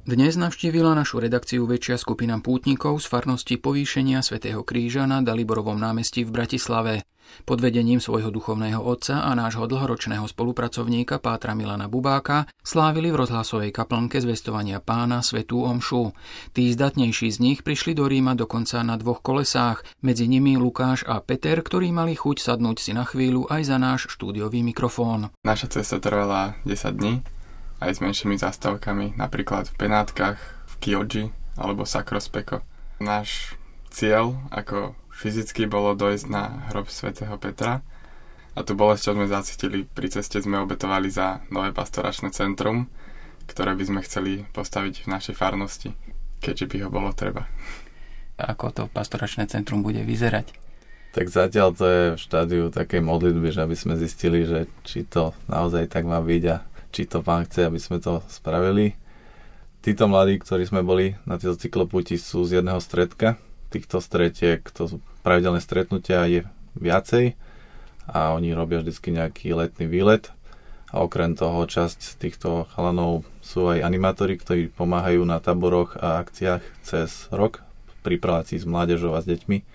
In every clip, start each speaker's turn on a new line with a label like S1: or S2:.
S1: Dnes navštívila našu redakciu väčšia skupina pútnikov z farnosti Povýšenia svätého Kríža na Daliborovom námestí v Bratislave. Pod vedením svojho duchovného otca a nášho dlhoročného spolupracovníka pátra Milana Bubáka slávili v rozhlasovej kaplnke zvestovania Pána svätú omšu. Tí zdatnejší z nich prišli do Ríma dokonca na 2 kolesách, medzi nimi Lukáš a Peter, ktorí mali chuť sadnúť si na chvíľu aj za náš štúdiový mikrofón.
S2: Naša cesta trvala 10 dní. Aj s menšími zastávkami, napríklad v Benátkach, v Chioggi alebo Sacro Speco. Náš cieľ ako fyzicky bolo dojsť na hrob svätého Petra a tú bolesť, čo sme zacítili pri ceste, sme obetovali za nové pastoračné centrum, ktoré by sme chceli postaviť v našej farnosti, keďže by ho bolo treba.
S1: Ako to pastoračné centrum bude vyzerať?
S3: Tak zatiaľ to je v štádiu takej modlitby, že aby sme zistili, že či to naozaj tak má byť a či to Pán chce, aby sme to spravili. Títo mladí, ktorí sme boli na tieto cykloputi, sú z jedného stredka. Týchto stretiek, to sú pravidelné stretnutia, je viacej a oni robia vždycky nejaký letný výlet. A okrem toho časť týchto chalanov sú aj animátori, ktorí pomáhajú na táboroch a akciách cez rok pri práci s mládežou a s deťmi.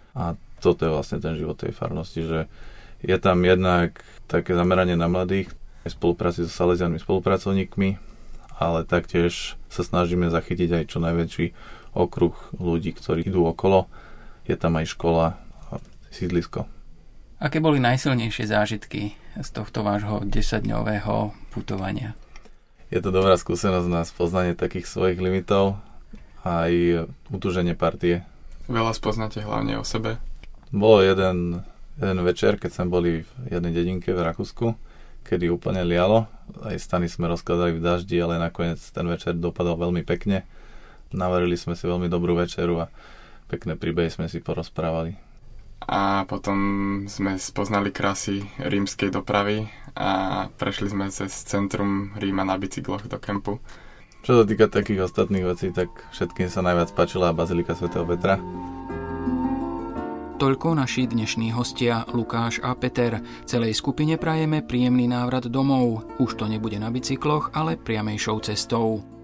S3: A toto je vlastne ten život tej farnosti, že je tam jednak také zameranie na mladých, aj spolupráci so Salesianmi, spolupracovníkmi, ale taktiež sa snažíme zachytiť aj čo najväčší okruh ľudí, ktorí idú okolo. Je tam aj škola a sídlisko.
S1: Aké boli najsilnejšie zážitky z tohto vášho 10-dňového putovania?
S3: Je to dobrá skúsenosť na spoznanie takých svojich limitov a aj utúženie partie.
S2: Veľa spoznáte hlavne o sebe.
S3: Bolo jeden večer, keď sme boli v jednej dedinke v Rakúsku, kedy úplne lialo. Aj stany sme rozkladali v daždi, ale nakoniec ten večer dopadol veľmi pekne. Navarili sme si veľmi dobrú večeru a pekné príbehy sme si porozprávali.
S2: A potom sme spoznali krásy rímskej dopravy a prešli sme cez centrum Ríma na bicykloch do kempu.
S3: Čo sa týka takých ostatných vecí, tak všetkým sa najviac páčila bazilika svätého Petra.
S1: Toľko naši dnešní hostia Lukáš a Peter. Celej skupine prajeme príjemný návrat domov. Už to nebude na bicykloch, ale priamejšou cestou.